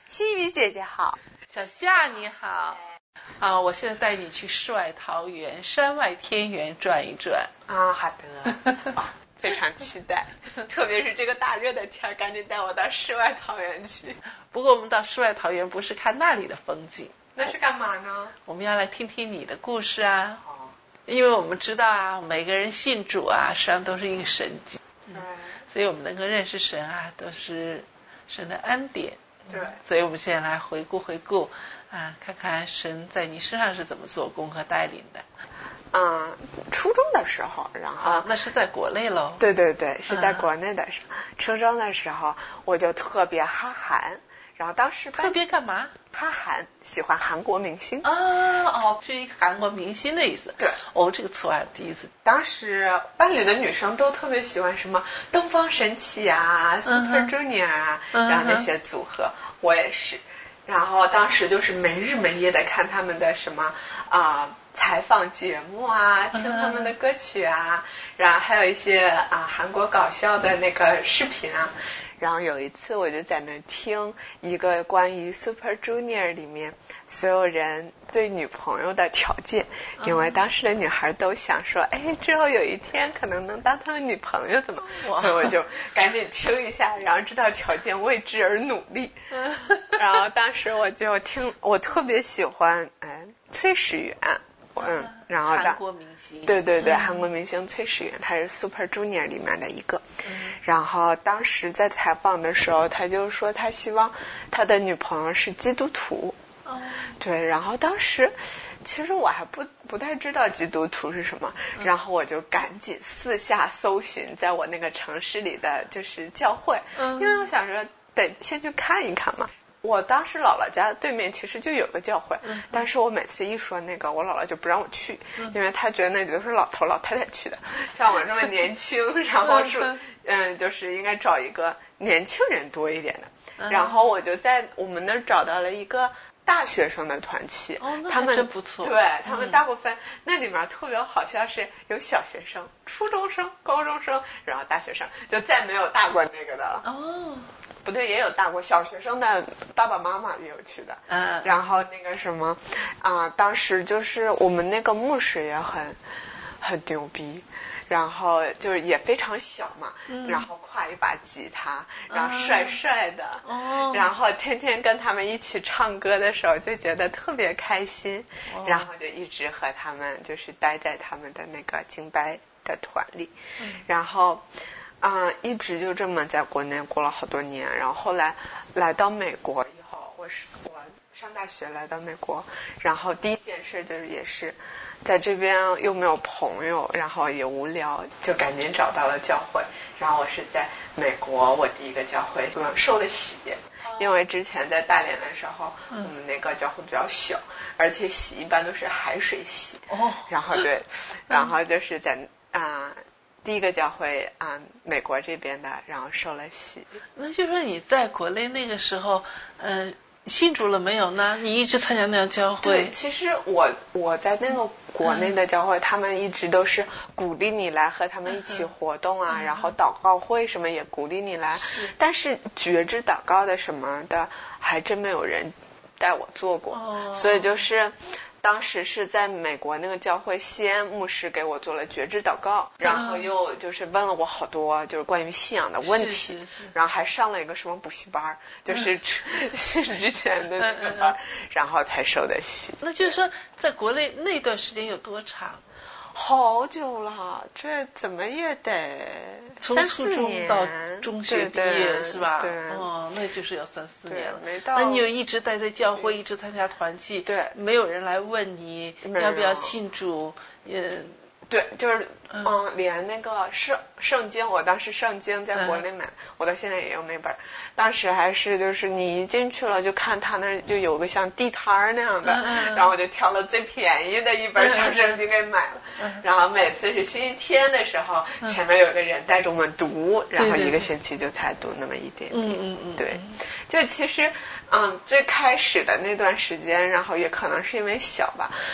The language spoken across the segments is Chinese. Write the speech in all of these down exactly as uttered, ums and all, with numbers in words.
心雨姐姐好， 小夏你好。啊，我现在带你去世外桃源、山外天源转一转。 啊，好的。啊，非常期待，特别是这个大热的天，赶紧带我到世外桃源去。 不过我们到世外桃源不是看那里的风景， 那是干嘛呢？ 我们要来听听你的故事啊。 哦， 因为我们知道啊，每个人信主啊，实际上都是一个神迹。 对， 所以我们能够认识神啊，都是神的恩典。 对， 所以我们现在来回顾回顾啊，看看神在你身上是怎么做工和带领的。 嗯，初中的时候，然后、 啊、那是在国内喽。 对对对，是在国内的时候。啊、初中的时候我就特别哈韩，然后当时特别干嘛？ 哈韩，喜欢韩国明星。 啊哦，是韩国明星的意思。 对， 哦，这个词我还是第一次。 当时班里的女生都特别喜欢什么东方神起啊、Super Junior 啊， 嗯、 然后那些组合，我也是。然后当时就是没日没夜的看他们的什么啊、呃、采访节目啊，听他们的歌曲啊，然后还有一些啊韩国搞笑的那个视频啊。然后有一次我就在那听一个关于 Super Junior 里面所有人对女朋友的条件，因为当时的女孩都想说，哎，之后有一天可能能当他们女朋友怎么，所以我就赶紧听一下，然后知道条件为之而努力。然后当时我就听，我特别喜欢哎崔始源。嗯，然后韩国明星， 对对对， 嗯、 韩国明星崔始源，他是 Super Junior 里面的一个。嗯、然后当时在采访的时候，他就说他希望他的女朋友是基督徒。 哦， 对，然后当时其实我还不不太知道基督徒是什么，嗯、然后我就赶紧私下搜寻在我那个城市里的就是教会，嗯、因为我想说得先去看一看嘛。我当时姥姥家对面其实就有个教会，嗯、但是我每次一说那个，我姥姥就不让我去，嗯、因为她觉得那里都是老头老太太去的，像我这么年轻，然后是嗯，就是应该找一个年轻人多一点的。嗯、然后我就在我们那儿找到了一个大学生的团契， 哦，那他们真不错。 对他们大部分、嗯、那里面特别好像是有小学生、初中生、高中生，然后大学生，就再没有大过那个的了。 哦。 不对，也有大过小学生的爸爸妈妈也有去的， 嗯， 然后那个什么啊、呃，当时就是我们那个牧师也很很牛逼，然后就是也非常小嘛，嗯、然后挎一把吉他，然后帅帅的， 哦， 然后天天跟他们一起唱歌的时候就觉得特别开心，哦、然后就一直和他们就是待在他们的那个敬拜的团里，嗯、然后。啊、呃，一直就这么在国内过了好多年，然后后来来到美国以后，我是我上大学来到美国，然后第一件事就是也是在这边又没有朋友，然后也无聊，就赶紧找到了教会，然后我是在美国我第一个教会嗯受的洗，因为之前在大连的时候，我们那个教会比较小，而且洗一般都是海水洗， 哦， 然后对，然后就是在啊。呃第一个教会啊、嗯，美国这边的，然后受了洗。 那就说你在国内那个时候，呃，信主了没有呢？你一直参加那样教会？ 对，其实我我在那个国内的教会，嗯、他们一直都是鼓励你来和他们一起活动啊，嗯、然后祷告会什么也鼓励你来。是但是觉知祷告的什么的，还真没有人带我做过，哦、所以就是。当时是在美国那个教会，西安牧师给我做了觉知祷告，然后又就是问了我好多就是关于信仰的问题， 是是是然后还上了一个什么补习班，就是信之前的那个班，然后才受的洗。 那就是说，在国内那段时间有多长？ 好久了，这怎么也得从初中到中学毕业是吧？ 对， 哦，那就是要三四年了。 没到。 那你有一直待在教会，一直参加团契， 对， 没有人来问你要不要信主，也对，就是嗯、呃，连那个圣圣经，我当时圣经在国内买，嗯、我到现在也有那本。当时还是就是你一进去了就看他那就有个像地摊那样的，嗯、然后我就挑了最便宜的一本小圣经给买了。嗯、然后每次是星期天的时候，嗯、前面有个人带着我们读，然后一个星期就才读那么一点点。 嗯嗯嗯， 对，就其实嗯最开始的那段时间，然后也可能是因为小吧。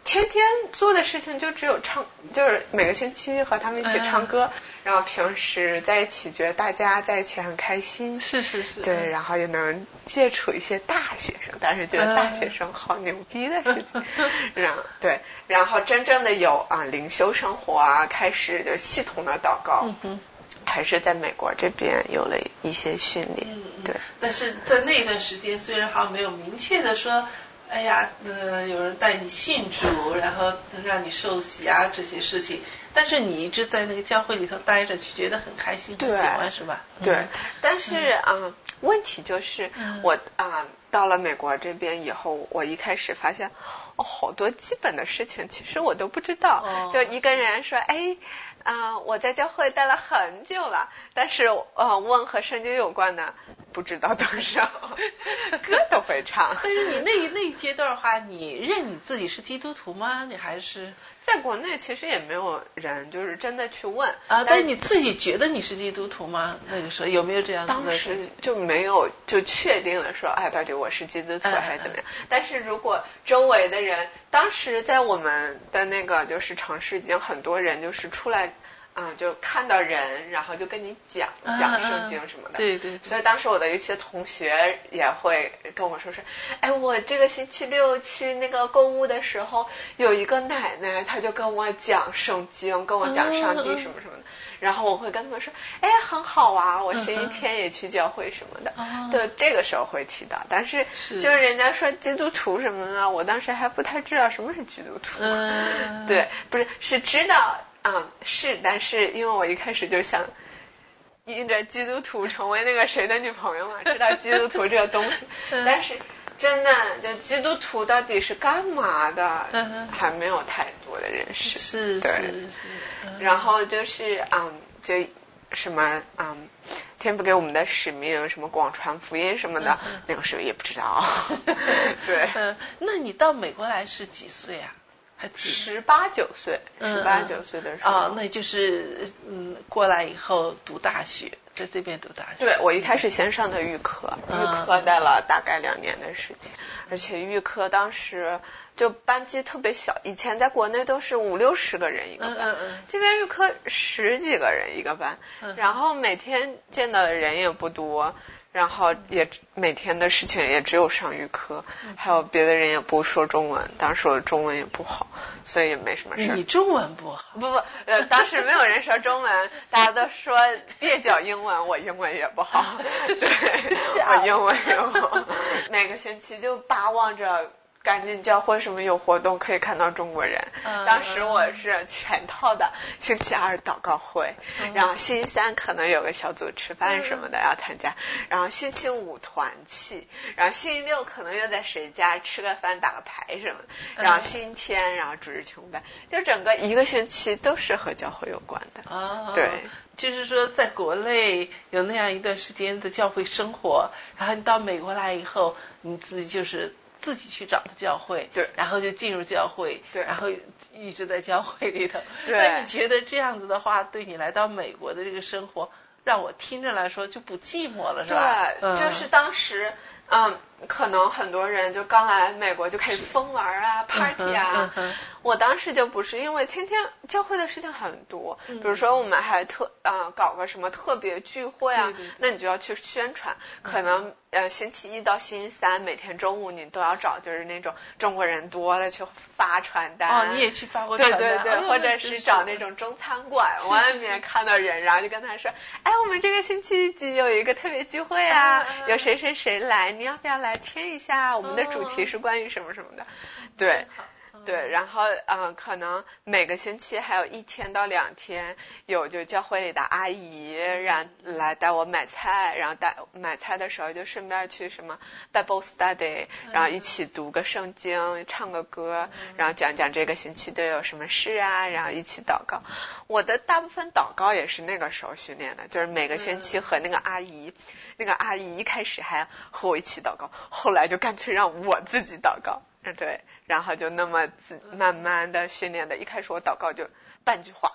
天天做的事情就只有唱，就是每个星期和他们一起唱歌，嗯、然后平时在一起觉得大家在一起很开心， 是是是， 对，然后也能接触一些大学生，但是觉得大学生好牛逼的事情，嗯、然后对，然后真正的有啊灵修生活啊，开始就系统的祷告。嗯哼，还是在美国这边有了一些训练，嗯、对。 但是在那段时间，虽然好像没有明确的说，哎呀，呃，有人带你信主，然后让你受洗啊这些事情，但是你一直在那个教会里头待着，就觉得很开心，很喜欢，是吧？ 对。嗯、但是啊、嗯呃，问题就是、嗯、我啊、呃、到了美国这边以后，我一开始发现，哦，好多基本的事情其实我都不知道。哦、就一个人说，哎。啊、呃，我在教会待了很久了，但是呃，问和圣经有关的不知道多少，歌都会唱。 但是你那那一阶段的话，你认你自己是基督徒吗？你还是在国内其实也没有人就是真的去问啊？但是你自己觉得你是基督徒吗？那个时候有没有这样子的？ 当时就没有就确定了说，哎，到底我是基督徒还是怎么样？嗯嗯、但是如果周围的人，当时在我们的那个就是城市已经很多人就是出来。啊、嗯，就看到人，然后就跟你讲讲圣经什么的。 啊、对, 对对。 所以当时我的一些同学也会跟我说说，哎，我这个星期六去那个购物的时候，有一个奶奶，她就跟我讲圣经，跟我讲上帝什么什么的。啊、然后我会跟他们说，哎，很好啊，我星期天也去教会什么的。啊、对，这个时候会提到，但是就是人家说基督徒什么的，我当时还不太知道什么是基督徒。啊、对，不是是知道。嗯，是，但是因为我一开始就想因着基督徒成为那个谁的女朋友嘛，知道基督徒这个东西，但是真的就基督徒到底是干嘛的，还没有太多的认识。 是对是是。 然后就是嗯，就什么嗯，天父给我们的使命，什么广传福音什么的，嗯、那个时候也不知道。对、 嗯。那你到美国来是几岁啊？ 十八九岁，十八九岁的时候， 哦，那就是嗯，过来以后读大学，在这边读大学。 对，我一开始先上的预科，预科待了大概两年的时间，嗯、而且预科当时就班级特别小，以前在国内都是五六十个人一个班，嗯嗯、这边预科十几个人一个班，嗯、然后每天见到的人也不多。然后也每天的事情也只有上预科，还有别的人也不说中文，当时我的中文也不好，所以也没什么事。 你中文不好？ 不不，呃，当时没有人说中文，大家都说蹩脚英文，我英文也不好，对，我英文也不好，每个星期就巴望着赶紧教会什么有活动可以看到中国人。嗯、当时我是全套的，星期二祷告会，嗯、然后星期三可能有个小组吃饭什么的要参加，嗯、然后星期五团契，然后星期六可能又在谁家吃个饭打个牌什么的，然后星期天然后主日崇拜，就整个一个星期都是和教会有关的。 哦， 对， 就是说在国内有那样一段时间的教会生活，然后你到美国来以后，你自己就是自己去找的教会， 对， 然后就进入教会， 对， 然后一直在教会里头。 对， 那你觉得这样子的话，对你来到美国的这个生活，让我听着来说就不寂寞了，是吧？ 对，嗯、就是当时，嗯，可能很多人就刚来美国就开始疯玩啊 ，party 啊。 嗯嗯、 我当时就不是，因为天天教会的事情很多，嗯、比如说我们还特啊、呃、搞个什么特别聚会啊， 对对对， 那你就要去宣传，可能呃星期一到星期三每天中午你都要找就是那种中国人多的去发传单。 哦，你也去发过传单。 对对对， 哦、 或者是找那种中餐馆外面看到人，然后就跟他说，哎，我们这个星期几有一个特别聚会啊，啊有谁谁谁来，你要不要来听一下？我们的主题是关于什么什么的。哦、对。对，然后嗯、呃，可能每个星期还有一天到两天有就教会里的阿姨让来带我买菜，然后带买菜的时候就顺便去什么 Bible Study， 然后一起读个圣经，唱个歌，然后讲讲这个星期都有什么事啊，然后一起祷告。我的大部分祷告也是那个时候训练的，就是每个星期和那个阿姨，那个阿姨一开始还和我一起祷告，后来就干脆让我自己祷告。嗯，对，然后就那么自慢慢的训练的，一开始我祷告就半句话，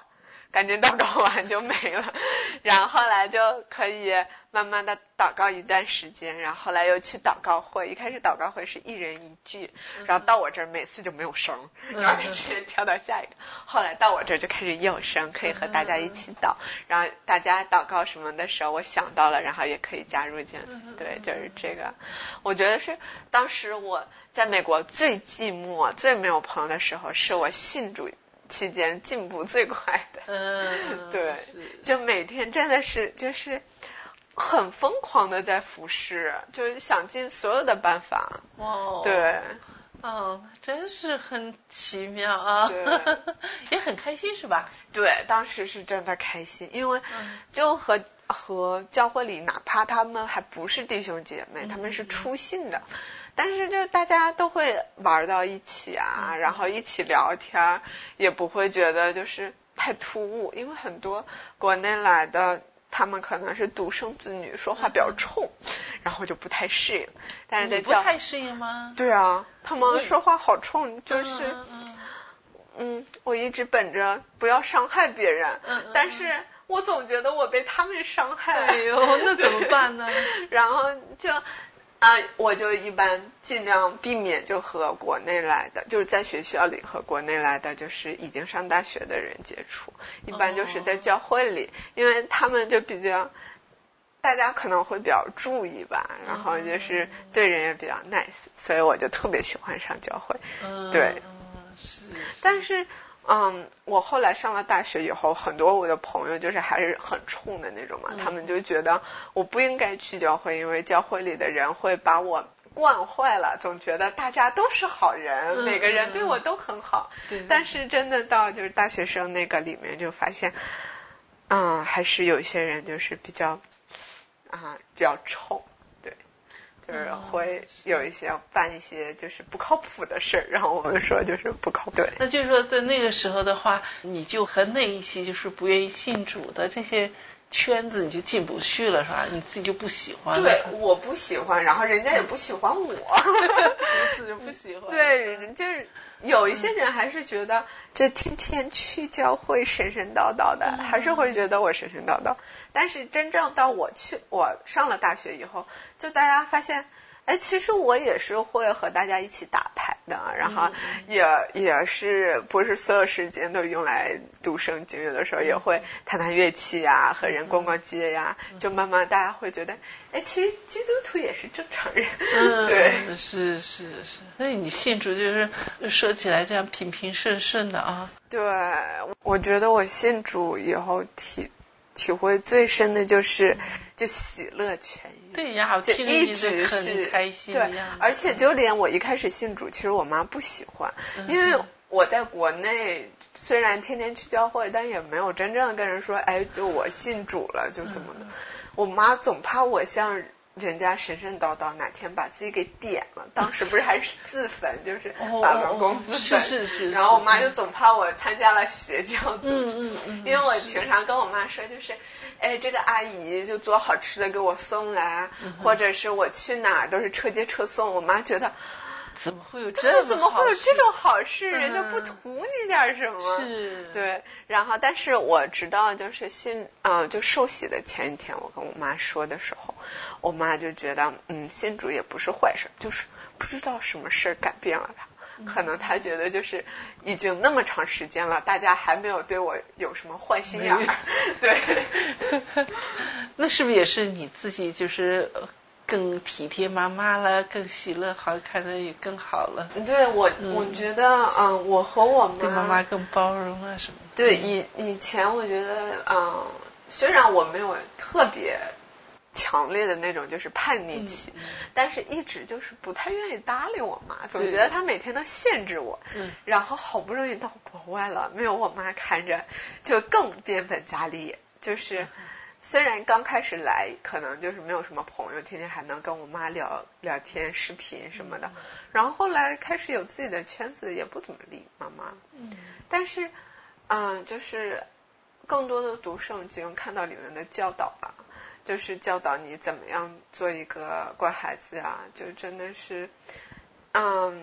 赶紧祷告完就没了，然后后来就可以慢慢的祷告一段时间，然后后来又去祷告会，一开始祷告会是一人一句，然后到我这儿每次就没有声，然后就直接跳到下一个，后来到我这儿就开始有声，可以和大家一起祷，然后大家祷告什么的时候我想到了，然后也可以加入进来，对，就是这个，我觉得是当时我在美国最寂寞最没有朋友的时候，是我信主期间进步最快的， 嗯， 对，就每天真的是就是很疯狂的在服侍，就是想尽所有的办法， 哇， 对， 哦，真是很奇妙啊， 对也很开心是吧？ 对，当时是真的开心，因为就和和教会里哪怕他们还不是弟兄姐妹，他们是初信的，但是就大家都会玩到一起啊，然后一起聊天，也不会觉得就是太突兀，因为很多国内来的他们可能是独生子女，说话比较冲，然后就不太适应。但是在教你不太适应吗？ 对啊，他们说话好冲，就是嗯嗯嗯，我一直本着不要伤害别人， 嗯嗯但是我总觉得我被他们伤害。 哎呦，那怎么办呢？ 然后就啊、呃，我就一般尽量避免就和国内来的，就是在学校里和国内来的就是已经上大学的人接触，一般就是在教会里，哦、因为他们就比较。大家可能会比较注意吧，然后就是对人也比较 nice， 所以我就特别喜欢上教会。 嗯， 对， 是。 但是，嗯，我后来上了大学以后，很多我的朋友就是还是很冲的那种嘛，嗯、他们就觉得我不应该去教会，因为教会里的人会把我惯坏了，总觉得大家都是好人，嗯、每个人对我都很好。 嗯、 但是真的到就是大学生那个里面就发现，嗯，还是有一些人就是比较。啊，比较冲，对，就是会有一些办一些就是不靠谱的事儿，然后我们说就是不靠谱。对， 那就是说在那个时候的话，你就和那一些就是不愿意信主的这些圈子你就进不去了，是吧？你自己就不喜欢了。 对，我不喜欢，然后人家也不喜欢我， 彼此就不喜欢。 对，就是有一些人还是觉得，就天天去教会神神叨叨的，嗯、还是会觉得我神神叨叨。但是真正到我去，我上了大学以后，就大家发现，哎，其实我也是会和大家一起打牌的，然后也、嗯、也是不是所有时间都用来读圣经，有的时候也会弹弹乐器呀，和人逛逛街呀，嗯、就慢慢大家会觉得，哎，其实基督徒也是正常人。 嗯， 对， 是是是。所以你信主就是说起来这样平平顺顺的啊。 对，我觉得我信主以后体。体会最深的就是就喜乐痊愈， 对呀， 就一直是开心的样子。 对，而且就连我一开始信主，其实我妈不喜欢，嗯、因为我在国内虽然天天去教会，但也没有真正跟人说，哎，就我信主了，就怎么的。嗯、我妈总怕我像人家神神叨叨，哪天把自己给点了。当时不是还是自焚，就是把文公自焚， 哦、是是是。 然后我妈就总怕我参加了邪教组织， 嗯嗯嗯， 因为我平常跟我妈说就是，哎，这个阿姨就做好吃的给我送来，嗯、或者是我去哪儿都是车接车送，我妈觉得。 怎么会有这种怎么会有这种好事？ 嗯、 人家不图你点什么？ 是， 对。然后，但是我知道，就是信，啊、呃，就受洗的前一天，我跟我妈说的时候，我妈就觉得，嗯，信主也不是坏事，就是不知道什么事改变了她。嗯、可能她觉得就是已经那么长时间了，大家还没有对我有什么坏心眼儿。对。 那是不是也是你自己就是？更体贴妈妈了，更喜乐，好看着也更好了。 对我，嗯、我觉得，嗯，我和我妈对妈妈更包容啊什么。 对，以以前我觉得，嗯，虽然我没有特别强烈的那种就是叛逆期，嗯、但是一直就是不太愿意搭理我妈，总觉得她每天都限制我。嗯。然后好不容易到国外了，没有我妈看着，就更变本加厉，就是。嗯虽然刚开始来可能就是没有什么朋友，天天还能跟我妈聊聊天、视频什么的，然后后来开始有自己的圈子，也不怎么理妈妈。嗯，但是，嗯，就是更多的读圣经，看到里面的教导吧，就是教导你怎么样做一个乖孩子呀，就真的是，嗯，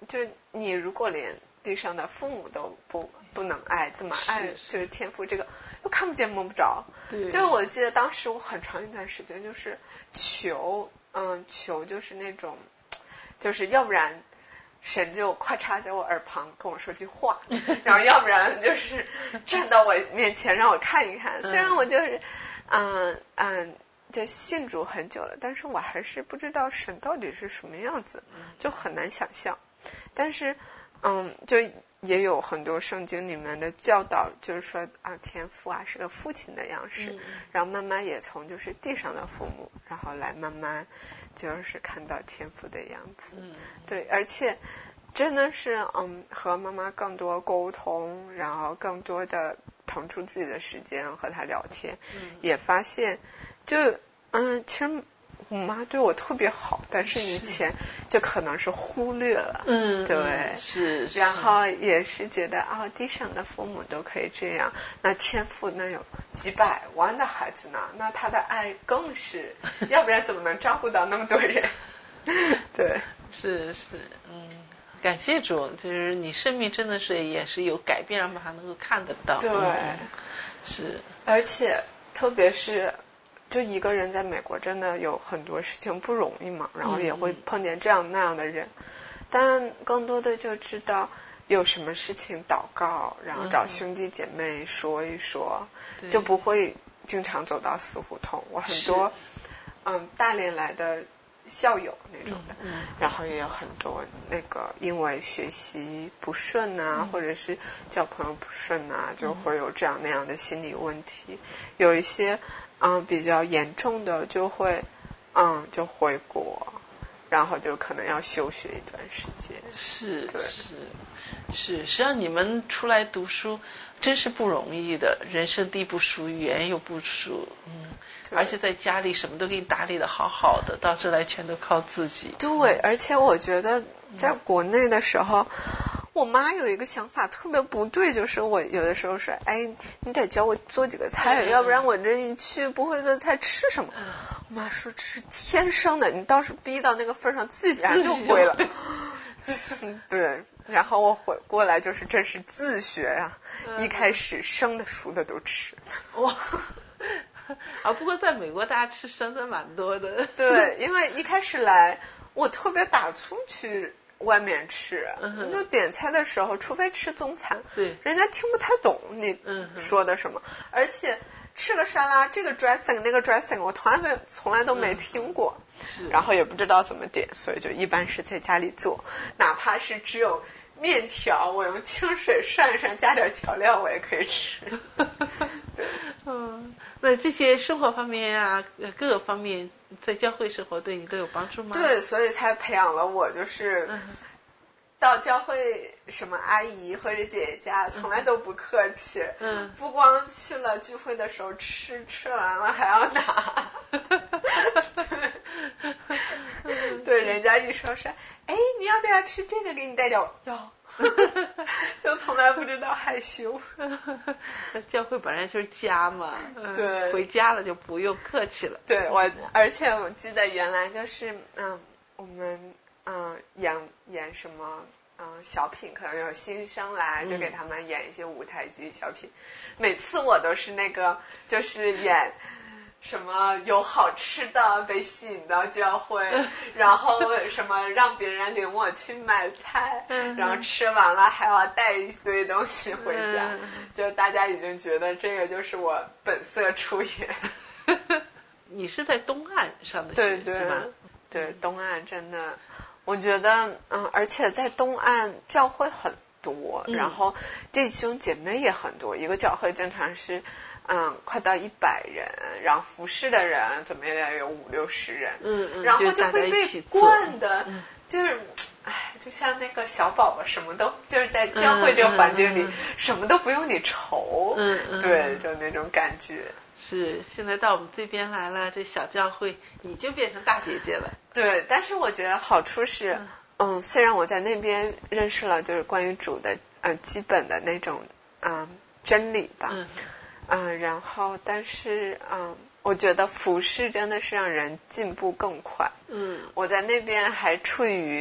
就你如果连地上的父母都不不能爱，怎么爱就是天父这个又看不见摸不着。就是我记得当时我很长一段时间就是求，嗯，求就是那种，就是要不然神就快插在我耳旁跟我说句话，然后要不然就是站到我面前让我看一看。虽然我就是嗯嗯就信主很久了，但是我还是不知道神到底是什么样子，就很难想象。但是嗯就也有很多圣经里面的教导，就是说啊天父啊是个父亲的样式，嗯、然后慢慢也从就是地上的父母，然后来慢慢就是看到天父的样子。嗯、对，而且真的是嗯和妈妈更多沟通，然后更多的腾出自己的时间和他聊天，嗯、也发现就嗯其实我妈对我特别好，但是以前就可能是忽略了， 嗯， 对， 嗯、是, 是， 然后也是觉得啊、哦，地上的父母都可以这样，那天父那有几百万的孩子呢，那他的爱更是，要不然怎么能照顾到那么多人？对， 是是，嗯，感谢主，就是你生命真的是也是有改变，让妈妈能够看得到， 对， 嗯、是， 而且特别是。就一个人在美国真的有很多事情不容易嘛，然后也会碰见这样那样的人，但更多的就知道有什么事情祷告，然后找兄弟姐妹说一说，嗯、就不会经常走到死胡同。我很多嗯大连来的校友那种的，嗯嗯、然后也有很多那个因为学习不顺啊，嗯、或者是交朋友不顺啊，就会有这样那样的心理问题，有一些。嗯，比较严重的就会，嗯，就回国，然后就可能要休学一段时间。 是，对，是，是。实际上你们出来读书真是不容易的，人生地不熟，语言又不熟，嗯，而且在家里什么都给你打理的好好的，到这来全都靠自己。 对，嗯、而且我觉得在国内的时候。嗯我妈有一个想法特别不对，就是我有的时候说，哎，你得教我做几个菜，嗯、要不然我这一去不会做菜吃什么？嗯、我妈说这是天生的，你倒是逼到那个份上，自然就会了。对，然后我回过来就是真是自学呀、啊，嗯、一开始生的熟的都吃。 哇！啊，不过在美国大家吃生的蛮多的。 对，因为一开始来，我特别打醋去。外面吃，嗯、就点菜的时候，除非吃中餐， 对， 人家听不太懂你说的什么，嗯、而且吃个沙拉，这个 dressing 那个 dressing， 我从来没从来都没听过，嗯、然后也不知道怎么点，所以就一般是在家里做，哪怕是只有面条，我用清水涮涮，加点调料，我也可以吃。对， 嗯，那这些生活方面啊，各个方面，在教会生活对你都有帮助吗？ 对，所以才培养了我，就是到教会什么阿姨或者姐姐家，从来都不客气。嗯，不光去了聚会的时候吃，吃完了还要拿。对，人家一说是，哎，你要不要吃这个？给你带点要。就从来不知道害羞。 教会本来就是家嘛， 对， 回家了就不用客气了。 对，我而且我记得原来就是嗯，我们嗯演演什么嗯小品，可能有新生来，就给他们演一些舞台剧小品。嗯、每次我都是那个就是演。什么有好吃的被吸引到教会，然后什么让别人领我去买菜，然后吃完了还要带一堆东西回家，就大家已经觉得这个就是我本色出演。 你是在东岸上的学对对是吗？ 对，东岸真的，我觉得嗯，而且在东岸教会很多，然后弟兄姐妹也很多，一个教会经常是。嗯，快到一百人，然后服侍的人怎么也得有五六十人， 嗯嗯， 然后就会被惯的，嗯、就是，哎，就像那个小宝宝，什么都就是在教会这个环境里，嗯嗯嗯、什么都不用你愁， 嗯嗯， 对，就那种感觉。 是，现在到我们这边来了，这小教会你就变成大姐姐了。 对，但是我觉得好处是，嗯，嗯虽然我在那边认识了就是关于主的呃基本的那种嗯真理吧。嗯嗯，然后但是嗯，我觉得服侍真的是让人进步更快。嗯，我在那边还处于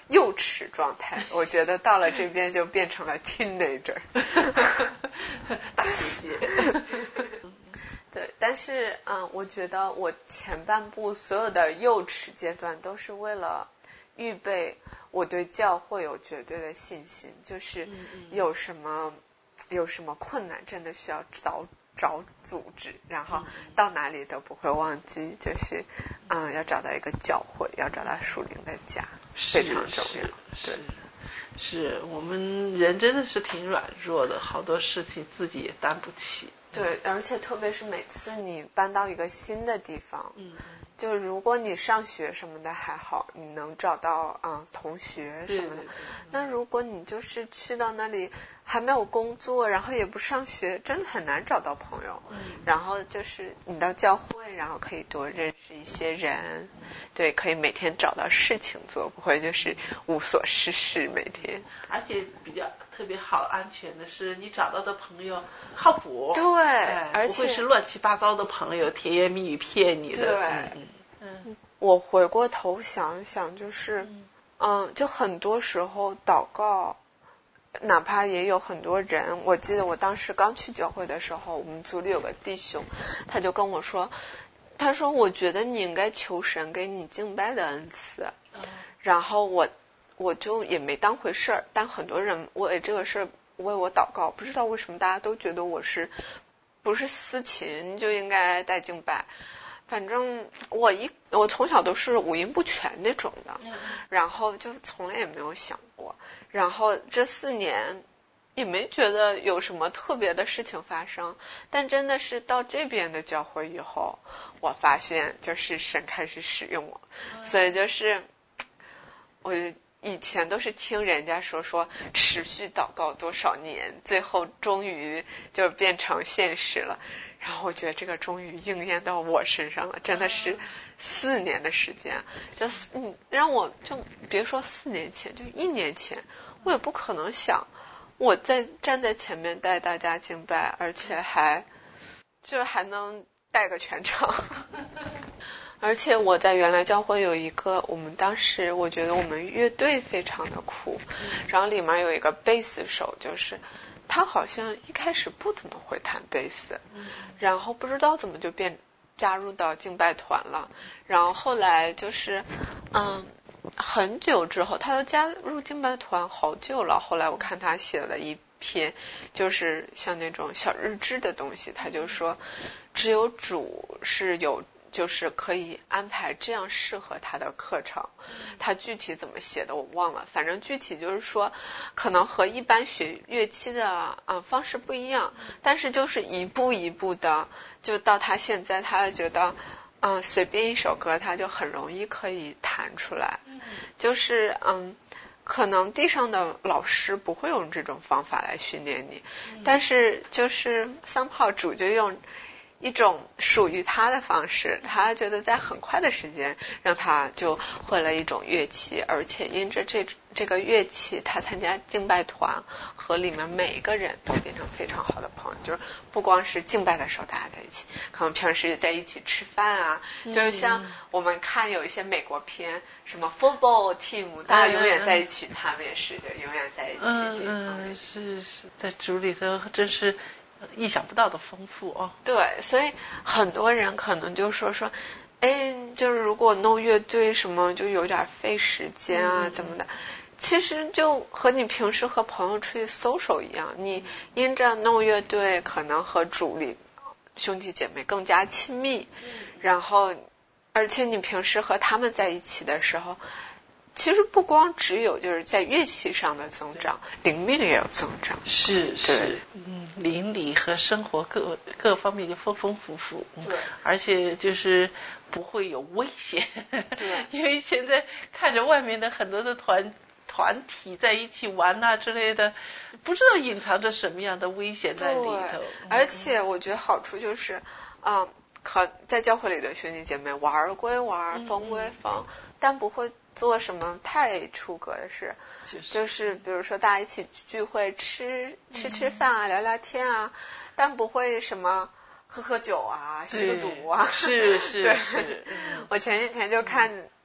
幼齿状态，我觉得到了这边就变成了 teenager 大姐姐。 对，但是嗯，我觉得我前半部所有的幼齿阶段都是为了预备我对教会有绝对的信心，就是有什么有什么困难真的需要找找组织，然后到哪里都不会忘记，就是嗯，要找到一个教会，要找到属灵的家，非常重要。对， 是我们人真的是挺软弱的，好多事情自己也担不起。 对，而且特别是每次你搬到一个新的地方， 嗯， 就如果你上学什么的还好，你能找到嗯同学什么的， 对对对， 那如果你就是去到那里还没有工作，然后也不上学，真的很难找到朋友。 嗯， 然后就是你到教会，然后可以多认识一些人，对，可以每天找到事情做，不会就是无所事事每天。 而且比较特别好安全的是，你找到的朋友靠谱， 对， 哎、 而且不会是乱七八糟的朋友，甜言蜜语骗你的。 对， 嗯嗯， 我回过头想一想，就是嗯, 嗯，就很多时候祷告，哪怕也有很多人，我记得我当时刚去教会的时候，我们组里有个弟兄，他就跟我说，他说我觉得你应该求神给你敬拜的恩赐， 嗯、 然后我我就也没当回事儿，但很多人为这个事儿为我祷告，不知道为什么大家都觉得我是不是司琴就应该带敬拜，反正我一我从小都是五音不全那种的，然后就从来也没有想过，然后这四年也没觉得有什么特别的事情发生，但真的是到这边的教会以后，我发现就是神开始使用我，所以就是我以前都是听人家说说持续祷告多少年，最后终于就变成现实了，然后我觉得这个终于应验到我身上了，真的是四年的时间，就嗯让我就别说四年前，就一年前我也不可能想我在站在前面带大家敬拜，而且还就还能带个全场。而且我在原来教会有一个，我们当时我觉得我们乐队非常的酷，然后里面有一个贝斯手，就是他好像一开始不怎么会弹贝斯，然后不知道怎么就变加入到敬拜团了，然后后来就是嗯很久之后他都加入敬拜团好久了，后来我看他写了一篇就是像那种小日志的东西，他就说只有主是有就是可以安排这样适合他的课程，他具体怎么写的我忘了，反正具体就是说可能和一般学乐器的嗯方式不一样，但是就是一步一步的就到他现在他觉得嗯随便一首歌他就很容易可以弹出来，就是嗯可能地上的老师不会用这种方法来训练你，但是就是somehow主就用一种属于他的方式，他觉得在很快的时间让他就会了一种乐器，而且因着这这个乐器他参加敬拜团和里面每一个人都变成非常好的朋友，就是不光是敬拜的时候大家在一起，可能平时在一起吃饭啊，就是像我们看有一些美国片什么 football team 大家永远在一起，他们也是就永远在一起， 嗯嗯，是是在主里头真是意想不到的丰富哦。 对，所以很多人可能就说说，哎，就是如果弄乐队什么就有点费时间啊，怎么的？其实就和你平时和朋友出去 social 一样，你因着弄乐队，可能和主里兄弟姐妹更加亲密，然后而且你平时和他们在一起的时候。其实不光只有就是在乐器上的增长，灵命也有增长。 是是，嗯，邻里和生活各各方面就丰丰富富。 对， 而且就是不会有危险。 对， 因为现在看着外面的很多的团团体在一起玩啊之类的，不知道隐藏着什么样的危险在里头。 而且我觉得好处就是，嗯，可在教会里的兄弟姐妹玩归玩，疯归疯，嗯、但不会做什么太出格的事， 就是、 就是比如说大家一起聚会吃吃吃饭啊、嗯、聊聊天啊，但不会什么喝喝酒啊、吸个毒啊。 是是对是。 我前几天就看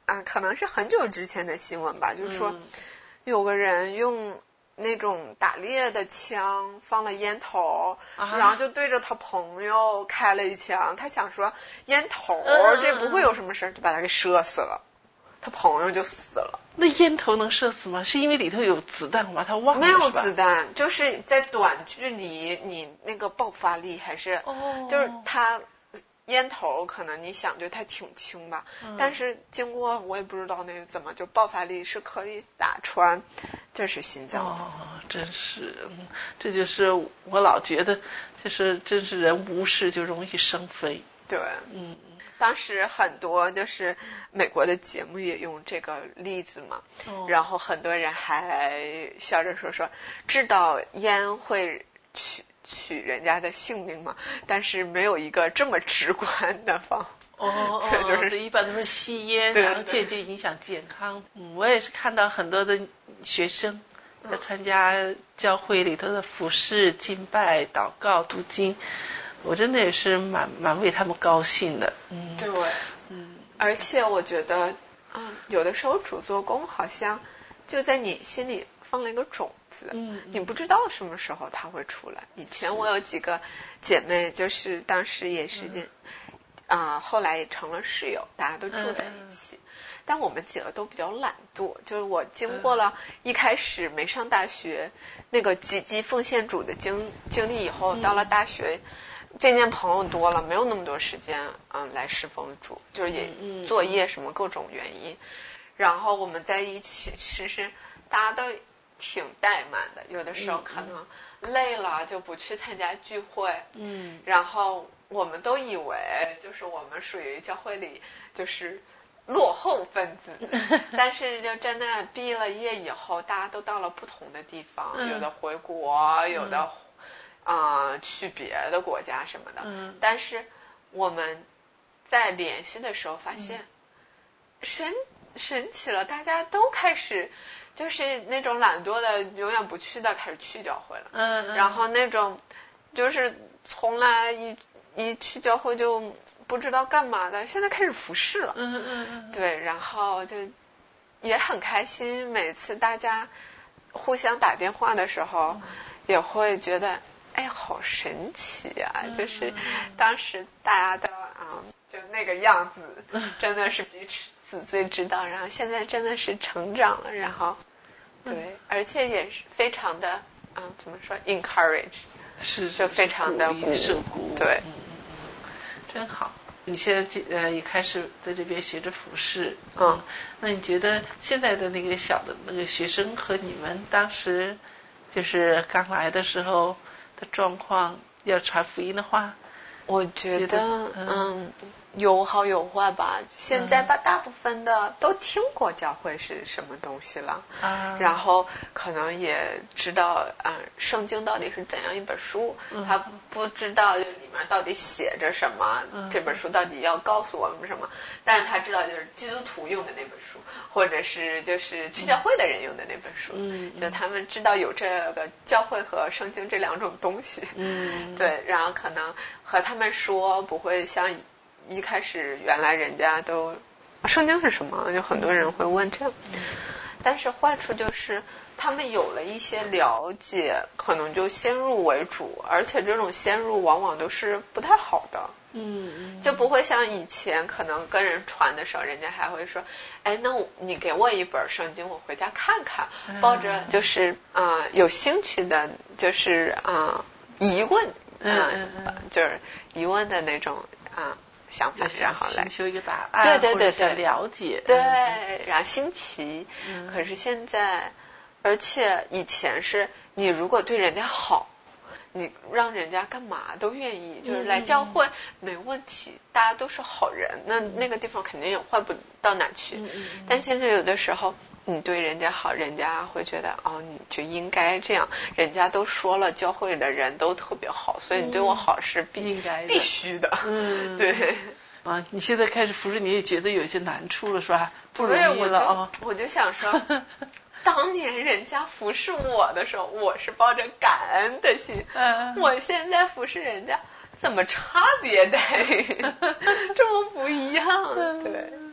啊，可能是很久之前的新闻吧，就是说、嗯、有个人用那种打猎的枪放了烟头、啊、然后就对着他朋友开了一枪，他想说烟头、嗯、这不会有什么事，就把他给射死了，他朋友就死了。 那烟头能射死吗？是因为里头有子弹吗？他忘了。 没有子弹，就是在短距离你那个爆发力还是、哦、就是他烟头可能你想就它挺轻吧、嗯、但是经过我也不知道那个怎么就爆发力是可以打穿就是心脏。 哦，真是，这就是我老觉得就是真是人无事就容易生非。 对，嗯，当时很多就是美国的节目也用这个例子嘛、哦、然后很多人还笑着说说知道烟会取取人家的性命嘛，但是没有一个这么直观的方哦哦，对，就是一般都是吸烟，然后间接影响健康。嗯，我也是看到很多的学生在参加教会里头的服事、敬拜、祷告、读经，我真的也是蛮蛮为他们高兴的。嗯， 对，嗯，而且我觉得，嗯，有的时候主做工好像就在你心里放了一个种子，嗯，你不知道什么时候它会出来。以前我有几个姐妹，就是当时也是啊、嗯呃，后来也成了室友，大家都住在一起。嗯、但我们几个都比较懒惰，就是我经过了一开始没上大学、嗯、那个积极奉献主的经经历以后，嗯、到了大学，渐渐朋友多了，没有那么多时间，嗯，来侍奉主，就是也作业什么各种原因，嗯、然后我们在一起，其实大家都挺怠慢的，有的时候可能累了就不去参加聚会，嗯，然后我们都以为就是我们属于教会里就是落后分子，但是就真的毕了业以后，大家都到了不同的地方，嗯、有的回国，有的啊、呃、去别的国家什么的，嗯，但是我们在联系的时候发现，嗯、神神奇了，大家都开始。就是那种懒惰的永远不去的开始去教会了，嗯嗯，然后那种就是从来一一去教会就不知道干嘛的，现在开始服侍了，嗯嗯嗯，对，然后就也很开心，每次大家互相打电话的时候、嗯、也会觉得哎好神奇啊、嗯、就是当时大家的啊、嗯、就那个样子真的是彼此最知道，然后现在真的是成长了，然后对、嗯、而且也是非常的嗯怎么说 encourage 是就非常的鼓舞，对， 嗯嗯，真好。你现在呃也开始在这边学着服侍， 嗯， 那你觉得现在的那个小的那个学生和你们当时就是刚来的时候的状况，要传福音的话， 我觉得, 觉得嗯, 嗯有好有坏吧。现在吧、嗯、大部分的都听过教会是什么东西了、啊、然后可能也知道嗯圣经到底是怎样一本书、嗯、他不知道就里面到底写着什么、嗯、这本书到底要告诉我们什么，但是他知道就是基督徒用的那本书，或者是就是去教会的人用的那本书，嗯，就他们知道有这个教会和圣经这两种东西，嗯，对，然后可能和他们说不会像一开始原来人家都圣经是什么，就很多人会问这，但是坏处就是他们有了一些了解，可能就先入为主，而且这种先入往往都是不太好的，嗯，就不会像以前可能跟人传的时候，人家还会说，哎，那我你给我一本圣经，我回家看看，抱着就是啊、呃、有兴趣的，就是啊、呃、疑问，嗯、呃，就是疑问的那种啊。呃想法，然后来寻求一个答案， 对对对对， 了解， 对，然后新奇。嗯、可是现在，而且以前是你如果对人家好，你让人家干嘛都愿意，就是来教会、嗯、没问题，大家都是好人，那那个地方肯定也坏不到哪去。嗯嗯、但现在有的时候。你对人家好，人家会觉得哦，你就应该这样。人家都说了，教会的人都特别好，所以你对我好是必、嗯、 应该的必须的。 嗯， 对。 啊，你现在开始服侍，你也觉得有些难处了是吧？不容易了啊、哦！ 我就想说，当年人家服侍我的时候，我是抱着感恩的心。嗯。我现在服侍人家，怎么差别待遇这么不一样？对。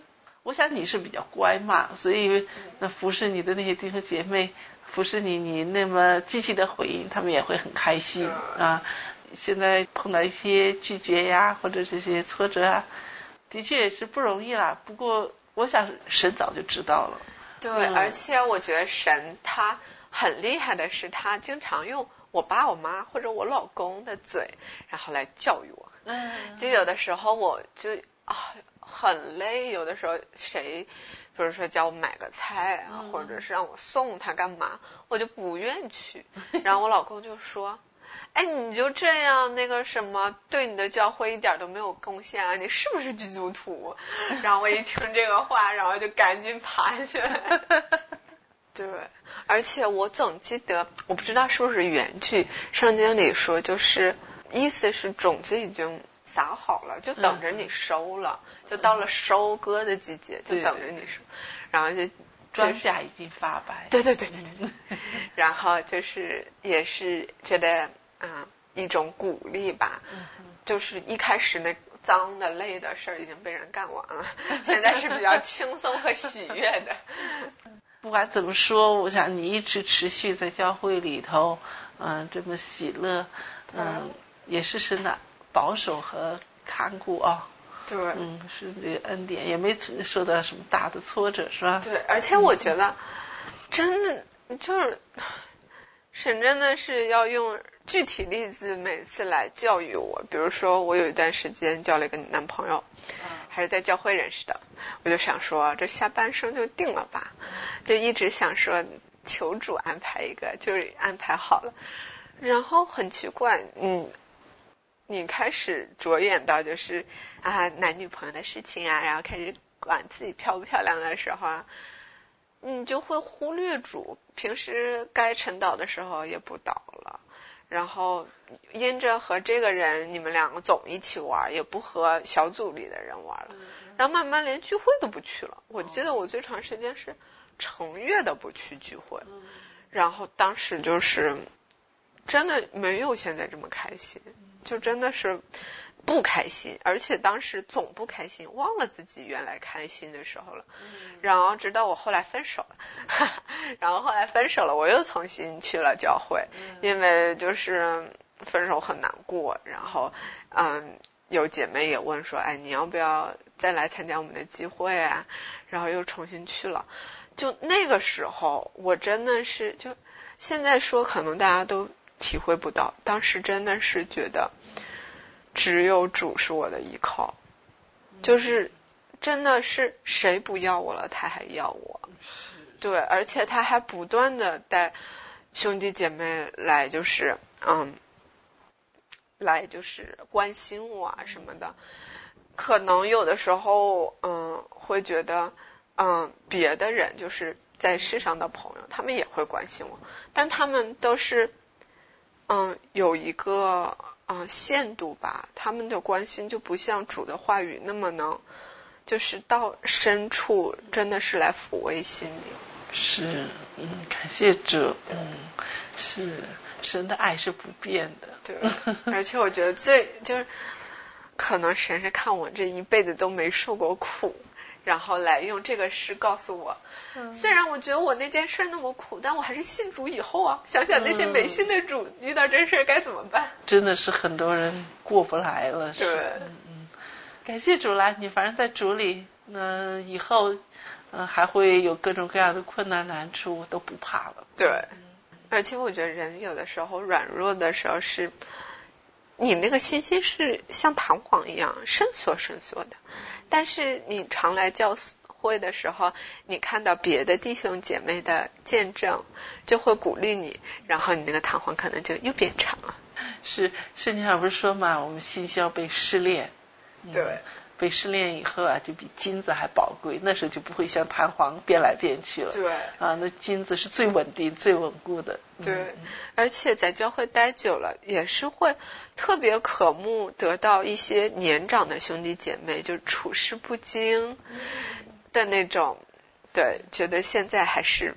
我想你是比较乖嘛，所以那服侍你的那些弟兄姐妹，服侍你，你那么积极的回应，他们也会很开心啊。现在碰到一些拒绝呀，或者这些挫折啊，的确也是不容易啦。不过我想神早就知道了。 对，嗯、而且我觉得神他很厉害的是，他经常用我爸我妈或者我老公的嘴，然后来教育我。 嗯， 就有的时候我就啊很累，有的时候谁比如说叫我买个菜啊， 嗯、 或者是让我送他干嘛，我就不愿去。然后我老公就说哎，你就这样那个什么，对你的教会一点都没有贡献啊，你是不是基督徒？然后我一听这个话，然后就赶紧爬起来。对，而且我总记得，我不知道是不是原句，圣经里说就是意思是种子已经撒好了，就等着你收了，嗯、就到了收割的季节，就等着你收，然后就。 庄稼已经发白。 对对对对对。然后就是也是觉得嗯一种鼓励吧， 嗯、 就是一开始那脏的累的事儿已经被人干完了，现在是比较轻松和喜悦的。 不管怎么说，我想你一直持续在教会里头，嗯，这么喜乐，嗯，也是神的保守和看顾啊。 对， 嗯，是这个恩典，也没受到什么大的挫折，是吧？ 对，而且我觉得，真的就是神真的是要用具体例子每次来教育我。比如说，我有一段时间交了一个男朋友，还是在教会认识的，我就想说，这下半生就定了吧，就一直想说求主安排一个，就是安排好了。然后很奇怪，嗯。你开始着眼到就是啊男女朋友的事情啊，然后开始管自己漂不漂亮的时候啊，你就会忽略主，平时该晨祷的时候也不祷了，然后因着和这个人你们两个总一起玩，也不和小组里的人玩了，然后慢慢连聚会都不去了。我记得我最长时间是成月的不去聚会，然后当时就是真的没有现在这么开心，就真的是不开心，而且当时总不开心，忘了自己原来开心的时候了。然后直到我后来分手了，然后后来分手了，我又重新去了教会，因为就是分手很难过，然后嗯，有姐妹也问说，哎，你要不要再来参加我们的集会啊？然后又重新去了。就那个时候，我真的是就现在说，可能大家都体会不到，当时真的是觉得只有主是我的依靠，就是真的是谁不要我了，他还要我，对，而且他还不断的带兄弟姐妹来，就是嗯，来就是关心我啊什么的。可能有的时候嗯会觉得嗯别的人就是在世上的朋友，他们也会关心我，但他们都是嗯，有一个嗯限度吧，他们的关心就不像主的话语那么能，就是到深处，真的是来抚慰心灵。 是，嗯，感谢主，嗯，是神的爱是不变的。 对，而且我觉得最就是，可能神是看我这一辈子都没受过苦，然后来用这个诗告诉我。虽然我觉得我那件事那么苦，但我还是信主以后啊，想想那些没信的主、嗯、遇到这事该怎么办？ 真的是很多人过不来了。 对， 嗯嗯，感谢主啦！你反正在主里，那、呃、以后嗯、呃、还会有各种各样的困难难处，都不怕了。 对，嗯、而且我觉得人有的时候软弱的时候是，你那个信心是像弹簧一样伸缩伸缩的，但是你常来教会的时候，你看到别的弟兄姐妹的见证，就会鼓励你，然后你那个弹簧可能就又变长了。 是，圣经上不是说嘛，我们心需要被试炼， 对、 嗯，被试炼以后啊，就比金子还宝贵，那时候就不会像弹簧变来变去了。 对， 啊，那金子是最稳定、最稳固的。 对、 嗯， 而且在教会待久了，也是会特别渴慕得到一些年长的兄弟姐妹，就处事不惊。嗯的那种，对，觉得现在还是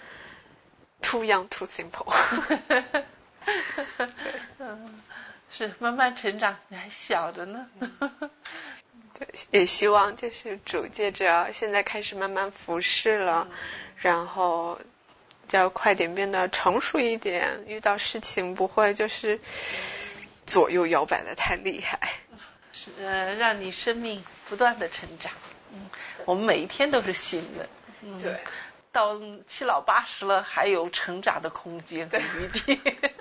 too young too simple 对，是慢慢成长，你还小着呢。 对，也希望就是主借着现在开始慢慢服侍了，嗯、然后就要快点变得成熟一点，遇到事情不会就是左右摇摆的太厉害， 呃，让你生命不断的成长。嗯，我们每一天都是新的。嗯， 对， 到七老八十了还有成长的空间和余地。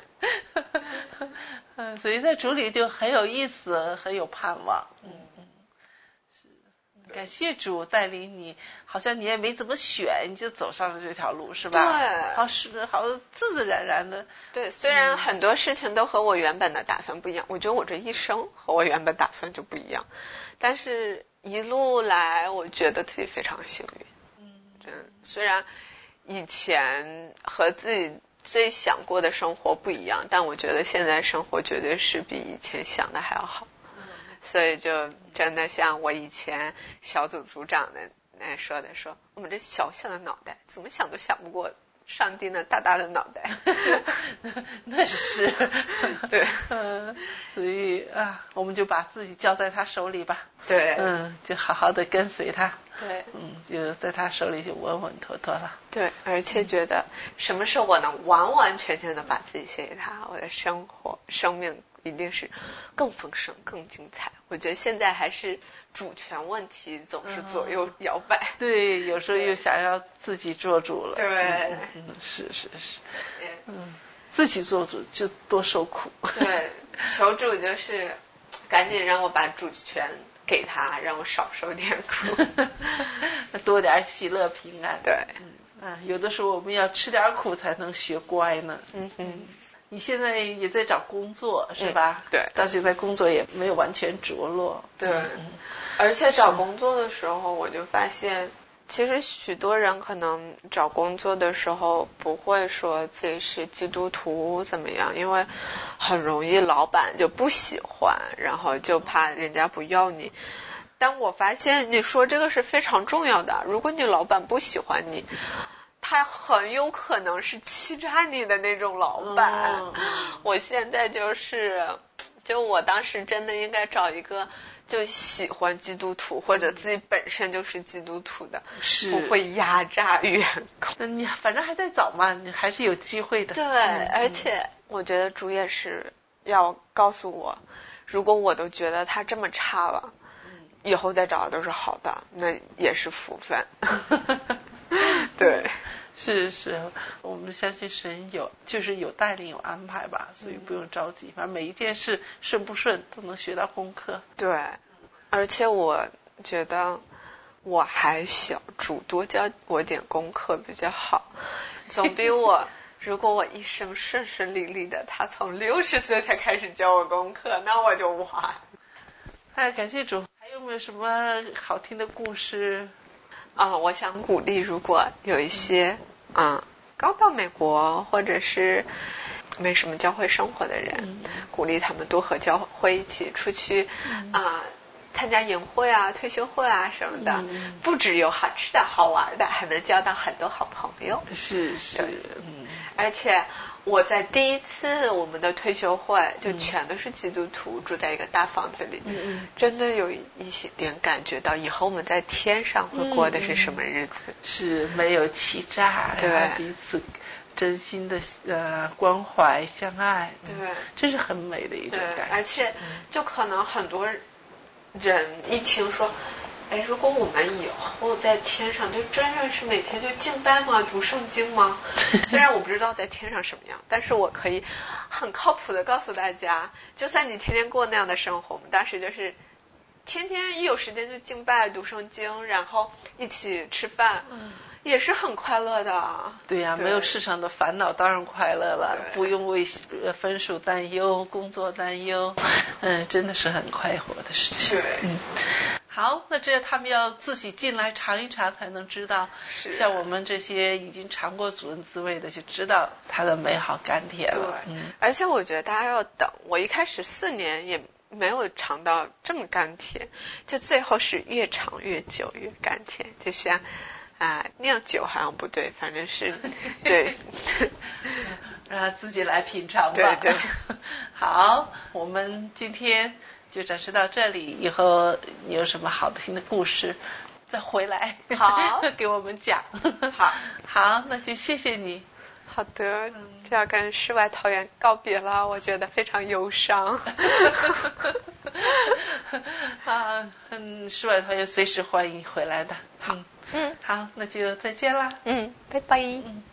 嗯，所以在主里就很有意思，很有盼望。嗯嗯，是，感谢主带领你，好像你也没怎么选，你就走上了这条路，是吧？ 对， 好是好自自然然的。 对，虽然很多事情都和我原本的打算不一样，我觉得我这一生和我原本打算就不一样，但是一路来，我觉得自己非常幸运。嗯，真虽然以前和自己最想过的生活不一样，但我觉得现在生活绝对是比以前想的还要好。嗯，所以就真的像我以前小组组长的那说的，说我们这小小的脑袋怎么想都想不过上帝那大大的脑袋。 那是对， 嗯，所以啊，我们就把自己交在他手里吧。 对， 嗯，就好好的跟随他。 对， 嗯，就在他手里就稳稳妥妥了。 对，而且觉得什么时候我能完完全全的把自己献给他，我的生活生命一定是更丰盛更精彩。我觉得现在还是主权问题总是左右摇摆。 嗯、对，有时候又想要自己做主了。 对， 嗯，嗯是是是，嗯，自己做主就多受苦。 对，求主就是赶紧让我把主权给他，让我少受点苦， 多点喜乐平安。 对， 嗯、啊，有的时候我们要吃点苦才能学乖呢。 嗯哼， 你现在也在找工作是吧？ 嗯、对， 到现在工作也没有完全着落。 对，嗯、而且找工作的时候，我就发现，其实许多人可能找工作的时候不会说自己是基督徒怎么样，因为很容易老板就不喜欢，然后就怕人家不要你。但我发现你说这个是非常重要的，如果你老板不喜欢你，他很有可能是欺诈你的那种老板。嗯、我现在就是就我当时真的应该找一个就喜欢基督徒或者自己本身就是基督徒的， 是不会压榨员工。 那你反正还在找嘛，你还是有机会的。 对，嗯、而且我觉得主也是要告诉我，如果我都觉得他这么差了，嗯、以后再找的都是好的，那也是福分。对。 是是，我们相信神有，就是有带领有安排吧，所以不用着急，反正每一件事顺不顺都能学到功课。 对，而且我觉得我还小，主多教我点功课比较好，总比我如果我一生顺顺利利的，他从六十岁才开始教我功课，那我就完。 哎，感谢主，还有没有什么好听的故事？ 啊、嗯，我想鼓励，如果有一些啊、嗯、刚到美国或者是没什么教会生活的人，嗯、鼓励他们多和教会一起出去啊、嗯呃、参加营会啊、退休会啊什么的，嗯、不只有好吃的好玩的，还能交到很多好朋友。 是是，嗯， 而且我在第一次我们的退休会就全都是基督徒，嗯、住在一个大房子里，嗯、真的有一些点感觉到以后我们在天上会过的是什么日子， 嗯、是没有欺诈， 对， 然后彼此真心的呃关怀相爱， 对， 嗯，这是很美的一种感觉。 而且就可能很多人一听说，哎，如果我们以后在天上，就真的是每天就敬拜吗？读圣经吗？虽然我不知道在天上什么样，但是我可以很靠谱的告诉大家，就算你天天过那样的生活，我们当时就是天天一有时间就敬拜、读圣经，然后一起吃饭，嗯、也是很快乐的。 对呀、啊，没有世上的烦恼，当然快乐了，不用为分数担忧、工作担忧，嗯，真的是很快活的事情。 对， 嗯。好，那这他们要自己进来尝一尝才能知道，像我们这些已经尝过主恩滋味的，就知道它的美好甘甜了。 对，嗯、而且我觉得大家要等，我一开始四年也没有尝到这么甘甜，就最后是越尝越久越甘甜，就像啊酿酒好像不对，反正是对， 让他自己来品尝吧。 对对， 好，我们今天就展示到这里，以后你有什么好听的故事再回来好给我们讲。 好， 好，那就谢谢你。 好的，这要跟世外桃源告别了，我觉得非常忧伤。 啊，嗯，世外桃源随时欢迎回来的。好， 嗯， 好，那就再见啦。 嗯，拜拜。 嗯。